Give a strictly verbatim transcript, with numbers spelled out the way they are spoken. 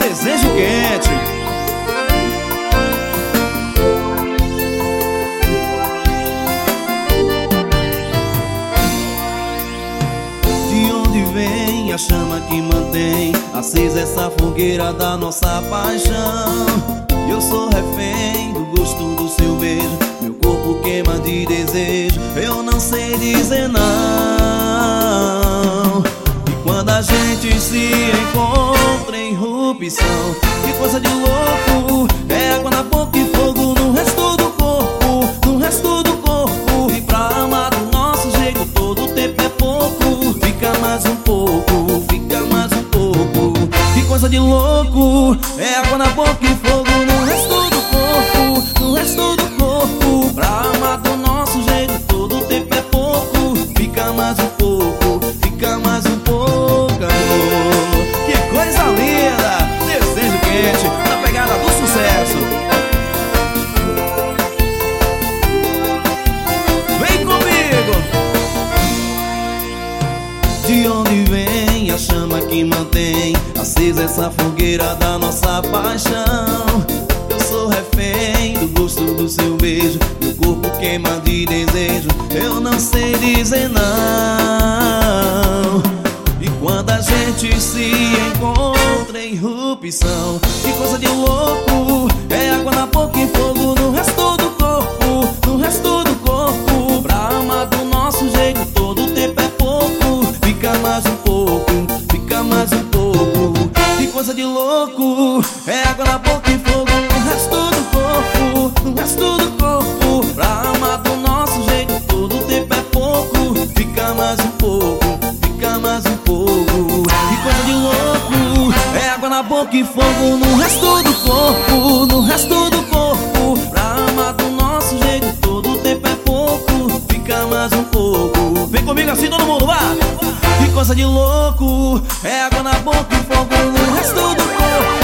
desejo quente. De onde vem a chama que mantém acesa essa fogueira da nossa paixão? Eu sou refém do gosto do seu beijo, meu corpo queima de desejo, eu não sei dizer não. E quando a gente se encontra em erupção, que coisa de louco, é água na boca e fogo no resto do corpo, no resto do corpo. E pra amar do nosso jeito todo o tempo é pouco, fica mais um pouco, fica mais um pouco. Que coisa de louco, é água na boca e fogo no resto do corpo, no resto do corpo. Pra amar do nosso jeito todo o tempo é pouco, fica mais um pouco, fica mais um pouco, amor. Que coisa linda, desejo quente, na pegada do sucesso. Vem comigo! De onde vem a chama que mantém acesa essa fogueira da nossa paixão? Eu sou refém do gosto do seu beijo, meu corpo queima de desejo, eu não sei dizer não. E quando a gente se encontra em erupção, que coisa de louco, é água na boca e fogo no resto do corpo, no resto do corpo. Pra amar do nosso jeito todo o tempo é pouco, fica mais um pouco, fica mais um pouco. Que coisa de louco, é água na boca e fogo no resto do corpo, no resto do corpo. Pra amar do nosso jeito todo o tempo é pouco, fica mais um pouco, fica mais um pouco. Que coisa de louco, é água na boca e fogo no resto do corpo, no resto do corpo. Pra amar do nosso jeito todo o tempo é pouco, fica mais um pouco. Vem comigo assim todo mundo, vá! Que coisa de louco, é água na boca e fogo no resto do corpo,